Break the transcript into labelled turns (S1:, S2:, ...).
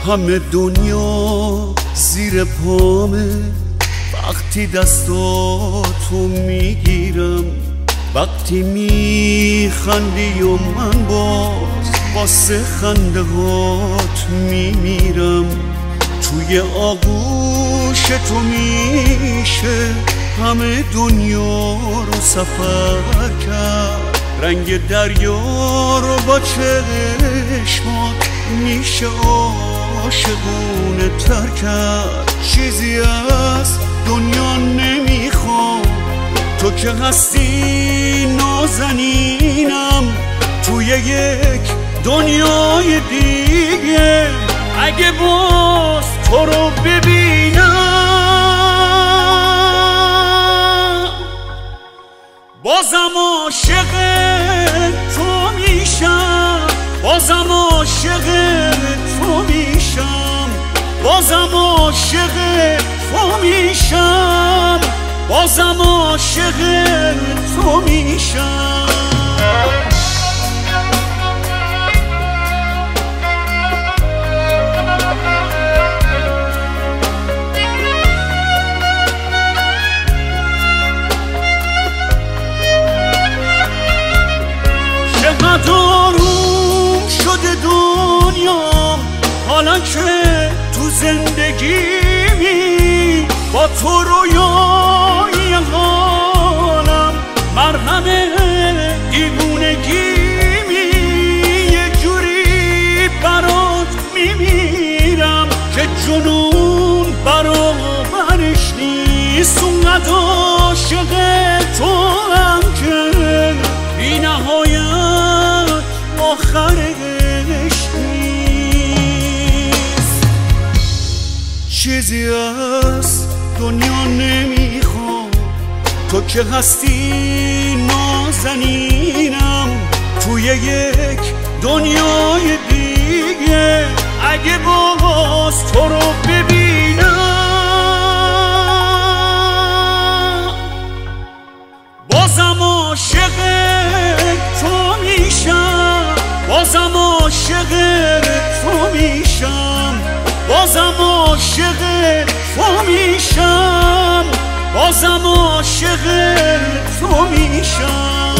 S1: همه دنیا زیر پامه وقتی دستاتو میگیرم، وقتی میخندی و من باز واسه خنده هات میمیرم. توی آغوش تو میشه همه دنیا رو سفر کرد، رنگ دریا رو با چشمات میشه عاشقونه تر کرد. چیزی از دنیا نمیخوام، تو که هستی نازنینم توی یک دنیای دیگه. اگه باز تو رو ببینم بازم عاشق تو میشم، بازم عاشق تو میشم، بازم عاشق تو میشم، بازم عاشق تو میشم. چقدر آروم شده دنیا حالا که تو زندگیمی، با تو رویای حالم مرهم دیوونگیمی. یه جوری برات میمیرم که جنون برابرش نیست. اونقدر عاشق تو هم که بی نهایت آخرش نیست. چیزی از دنیا نمیخوام، تو که هستی نازنینم توی یک دنیای دیگه. اگه باز تو رو ببینم بازم عاشق تو میشم، بازم عاشق تو میشم، بازم عاشق تو میشم، بازم عاشق تو میشم.